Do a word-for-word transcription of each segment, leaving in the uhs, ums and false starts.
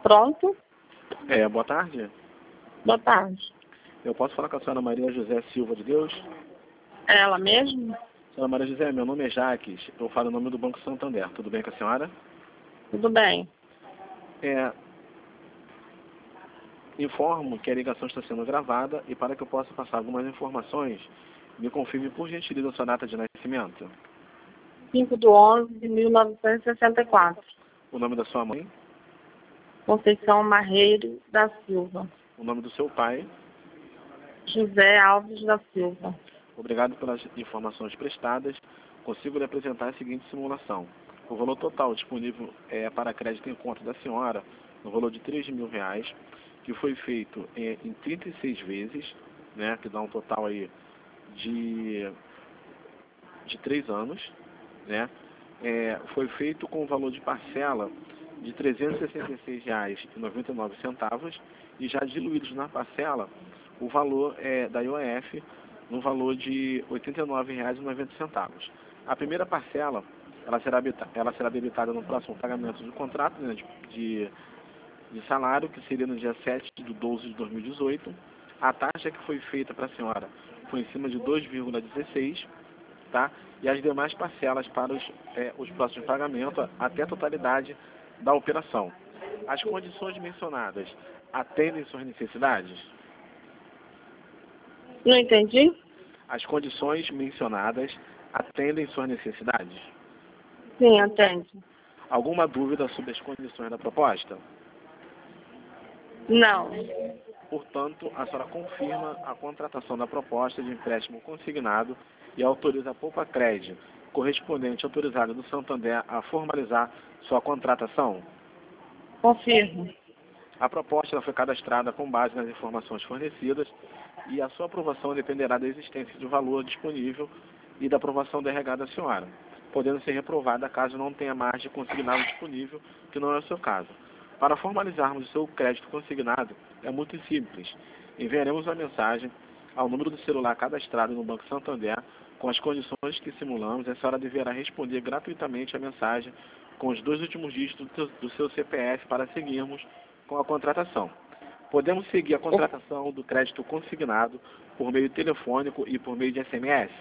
Pronto? É, boa tarde. Boa tarde. Eu posso falar com a senhora Maria José Silva de Deus? É ela mesmo? Senhora Maria José, meu nome é Jaques. Eu falo em nome do Banco Santander. Tudo bem com a senhora? Tudo bem. É, informo que a ligação está sendo gravada e para que eu possa passar algumas informações, me confirme por gentileza a sua data de nascimento. cinco de onze de mil novecentos e sessenta e quatro. O nome da sua mãe, Conceição Marreiro da Silva. o nome do seu pai. José Alves da Silva. Obrigado pelas informações prestadas. Consigo lhe apresentar a seguinte simulação. O valor total disponível é, para crédito em conta da senhora, no valor de três mil reais, que foi feito em, em trinta e seis vezes, né, que dá um total aí de, de três anos, né, é, foi feito com o valor de parcela de trezentos e sessenta e seis reais e noventa e nove centavos e já diluídos na parcela o valor é, da I O F no valor de oitenta e nove reais e noventa centavos. A primeira parcela ela será, ela será debitada no próximo pagamento do contrato, né, de, de, de salário, que seria no dia sete de doze de dois mil e dezoito. A taxa que foi feita para a senhora foi em cima de dois vírgula dezesseis, tá? E as demais parcelas para os, é, os próximos pagamentos até a totalidade da operação. As condições mencionadas atendem suas necessidades? Não entendi? As condições mencionadas atendem suas necessidades? Sim, atende. Alguma dúvida sobre as condições da proposta? Não. Portanto, a senhora confirma a contratação da proposta de empréstimo consignado e autoriza a Poupa Crédito, correspondente autorizada do Santander, a formalizar sua contratação? Confirmo. A proposta ela foi cadastrada com base nas informações fornecidas e a sua aprovação dependerá da existência de valor disponível e da aprovação do R H da senhora, podendo ser reprovada caso não tenha margem consignado disponível, que não é o seu caso. Para formalizarmos o seu crédito consignado, é muito simples. Enviaremos uma mensagem ao número do celular cadastrado no Banco Santander com as condições que simulamos. A senhora deverá responder gratuitamente a mensagem com os dois últimos dígitos do seu C P F para seguirmos com a contratação. Podemos seguir a contratação do crédito consignado por meio telefônico e por meio de S M S?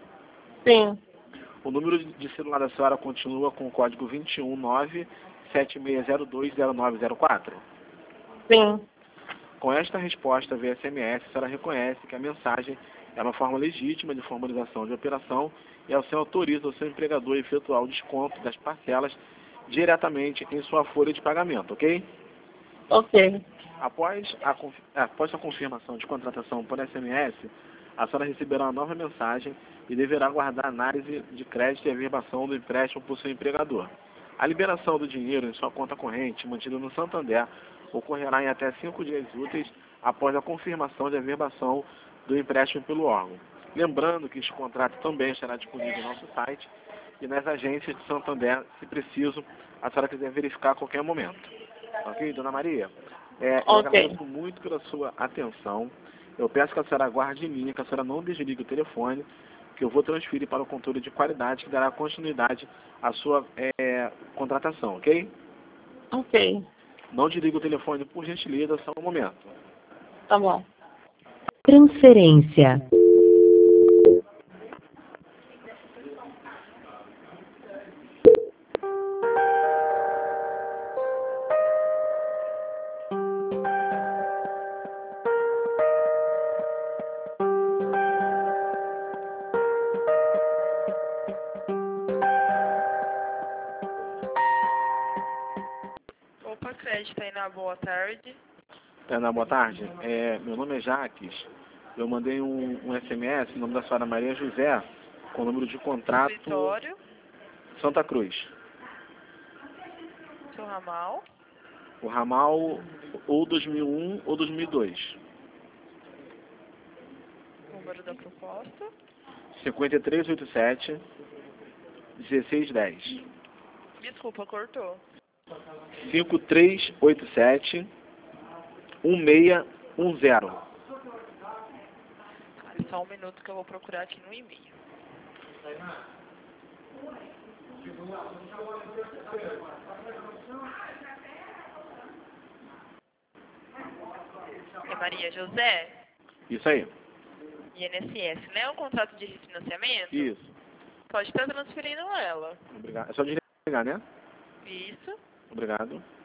Sim. O número de celular da senhora continua com o código dois um nove sete seis zero dois zero nove zero quatro? Sim. Com esta resposta via S M S, a senhora reconhece que a mensagem é uma forma legítima de formalização de operação e a senhora autoriza o seu empregador a efetuar o desconto das parcelas diretamente em sua folha de pagamento, ok? Ok. Após a, após a confirmação de contratação por S M S, a senhora receberá uma nova mensagem e deverá aguardar a análise de crédito e averbação do empréstimo por seu empregador. A liberação do dinheiro em sua conta corrente, mantida no Santander, ocorrerá em até cinco dias úteis após a confirmação de averbação do empréstimo pelo órgão. Lembrando que este contrato também estará disponível no nosso site e nas agências de Santander, se preciso, a senhora quiser verificar a qualquer momento. Ok, dona Maria? É, eu Ok. agradeço muito pela sua atenção. Eu peço que a senhora aguarde em linha, que a senhora não desligue o telefone, que eu vou transferir para o controle de qualidade, que dará continuidade à sua é, contratação, ok? Ok. Não desligue o telefone, por gentileza, só um momento. Tá bom. Transferência. Opa, crédito aí na boa tarde. É, na boa tarde. É, meu nome é Jaques. Eu mandei um, um S M S, em nome da senhora Maria José, com o número de contrato Escritório, Santa Cruz. seu ramal, O ramal ou dois mil e um ou dois mil e dois. número da proposta. cinco três oito sete, um seis um zero. Desculpa, cortou. cinco três oito sete, um seis um zero. Cara, só um minuto que eu vou procurar aqui no e-mail. Maria José? Isso aí. I N S S, né? Um contrato de refinanciamento? Isso. Pode estar transferindo ela. Obrigado. É só desligar, né? Isso. Obrigado.